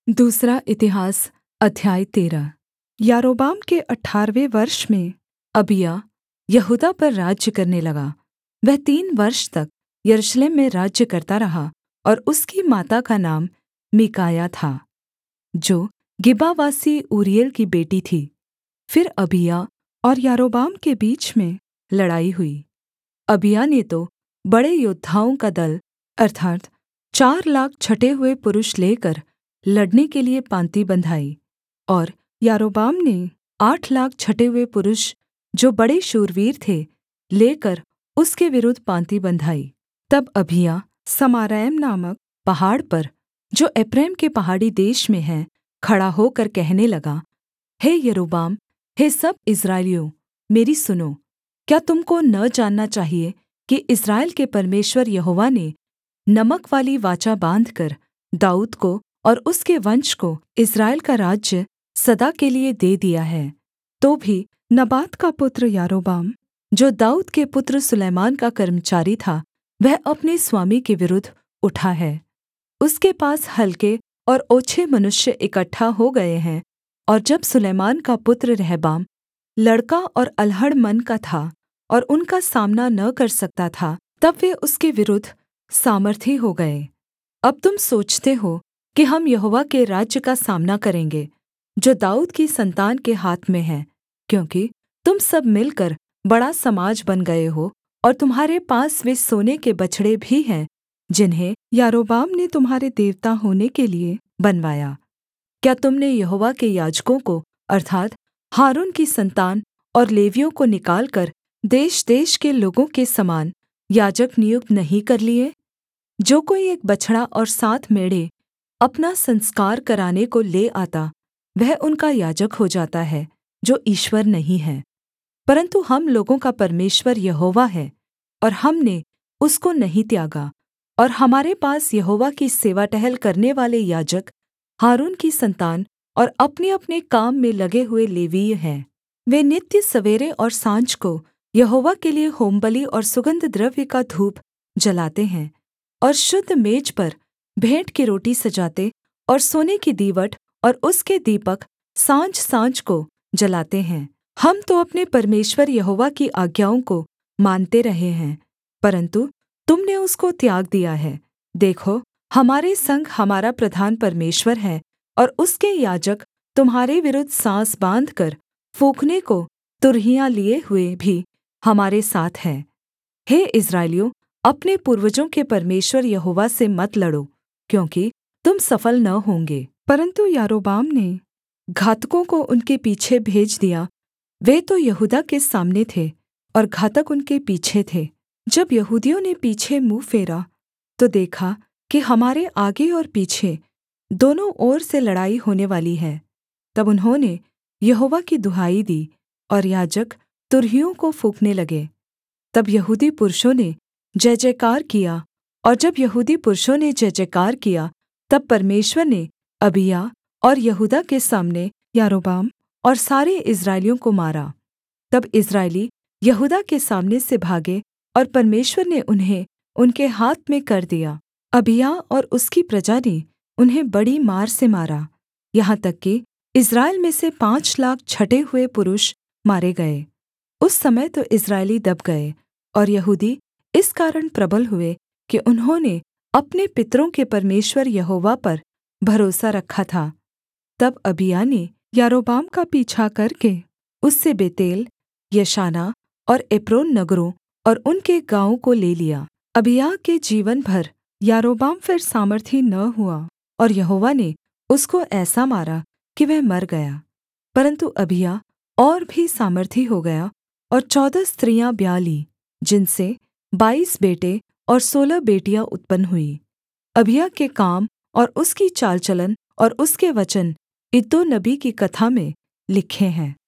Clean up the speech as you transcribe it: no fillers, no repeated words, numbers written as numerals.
दूसरा इतिहास अध्याय 13। यारोबाम के 18वें वर्ष में अबिय्याह यहूदा पर राज्य करने लगा। वह 3 वर्ष तक यरूशलेम में राज्य करता रहा और उसकी माता का नाम मीकायाह था, जो गिबावासी ऊरीएल की बेटी थी। फिर अबिय्याह और यारोबाम के बीच में लड़ाई हुई। अबिय्याह ने तो बड़े योद्धाओं का दल अर्थात् 4 लाख छटे हुए पुरुष लेकर लड़ने के लिये पाँति बँधाई, और यारोबाम ने 8 लाख छटे हुए पुरुष जो बड़े शूरवीर थे लेकर उसके विरुद्ध पाँति बँधाई। तब अबिय्याह समारैम नामक पहाड़ पर, जो एप्रैम के पहाड़ी देश में है, खड़ा होकर कहने लगा, हे यारोबाम, हे सब इस्राएलियों, मेरी सुनो। क्या तुम को न जानना चाहिए कि इस्राएल के परमेश्वर यहोवा ने नमकवाली वाचा बाँधकर दाऊद को और उसके वंश को इस्राएल का राज्य सदा के लिये दे दिया है? तो भी नबात का पुत्र यारोबाम, जो दाऊद के पुत्र सुलैमान का कर्मचारी था, वह अपने स्वामी के विरुद्ध उठा है। उसके पास हल्के और ओछे मनुष्य इकट्ठा हो गए हैं, और जब सुलैमान का पुत्र रहबाम लड़का और अलहड़ मन का था और उनका सामना न कर सकता था, तब वे उसके विरुद्ध सामर्थी हो गए। अब तुम सोचते हो कि हम यहोवा के राज्य का सामना करेंगे, जो दाऊद की संतान के हाथ में है, क्योंकि तुम सब मिलकर बड़ा समाज बन गए हो, और तुम्हारे पास वे सोने के बछड़े भी हैं, जिन्हें यारोबाम ने तुम्हारे देवता होने के लिये बनवाया। क्या तुमने यहोवा के याजकों को अर्थात् हारून की संतान और लेवियों को निकालकर देशदेश के लोगों के समान याजक नियुक्त नहीं कर लिए? जो कोई एक बछड़ा और 7 मेढ़े अपना संस्कार कराने को ले आता, वह उनका याजक हो जाता है, जो ईश्वर नहीं है। परन्तु हम लोगों का परमेश्वर यहोवा है, और हमने उसको नहीं त्यागा, और हमारे पास यहोवा की सेवा टहल करने वाले याजक हारून की संतान और अपने-अपने काम में लगे हुए लेवीय हैं। वे नित्य सवेरे और साँझ को यहोवा के लिये होमबलि और सुगन्ध द्रव्य का धूप जलाते हैं, और शुद्ध मेज पर भेंट की रोटी सजाते और सोने की दीवट और उसके दीपक साँझ-साँझ को जलाते हैं। हम तो अपने परमेश्वर यहोवा की आज्ञाओं को मानते रहे हैं, परन्तु तुमने उसको त्याग दिया है। देखो, हमारे संग हमारा प्रधान परमेश्वर है, और उसके याजक तुम्हारे विरुद्ध साँस बाँधकर फूँकने को तुरहियां लिए हुए भी हमारे साथ हैं। हे इस्राएलियों, अपने पूर्वजों के परमेश्वर यहोवा से मत लड़ो, क्योंकि तुम सफल न होंगे। परन्तु यारोबाम ने घातकों को उनके पीछे भेज दिया। वे तो यहूदा के सामने थे, और घातक उनके पीछे थे। जब यहूदियों ने पीछे मुँह फेरा, तो देखा कि हमारे आगे और पीछे दोनों ओर से लड़ाई होने वाली है। तब उन्होंने यहोवा की दुहाई दी, और याजक तुरहियों को फूँकने लगे। तब यहूदी पुरुषों ने जय जयकार किया, और जब यहूदी पुरुषों ने जय जयकार किया, तब परमेश्वर ने अबिय्याह और यहूदा के सामने यारोबाम और सारे इस्राएलियों को मारा। तब इस्राएली यहूदा के सामने से भागे, और परमेश्वर ने उन्हें उनके हाथ में कर दिया। अबिय्याह और उसकी प्रजा ने उन्हें बड़ी मार से मारा, यहाँ तक कि इस्राएल में से 5 लाख छटे हुए पुरुष मारे गए। उस समय तो इस्राएली दब गए, और यहूदी इस कारण प्रबल हुए कि उन्होंने अपने पितरों के परमेश्वर यहोवा पर भरोसा रखा था। तब अबिय्याह ने यारोबाम का पीछा करके उससे बेतेल, यशाना और एप्रोन नगरों और उनके गाँवों को ले लिया। अबिय्याह के जीवन भर यारोबाम फिर सामर्थी न हुआ, और यहोवा ने उसको ऐसा मारा कि वह मर गया। परन्तु अबिय्याह और भी सामर्थी हो गया, और 14 स्त्रियाँ ब्याह लीं, जिनसे 22 बेटे और 16 बेटियाँ उत्पन्न हुईं। अबिय्याह के काम और उसकी चाल चलन और उसके वचन इद्दो नबी की कथा में लिखे हैं।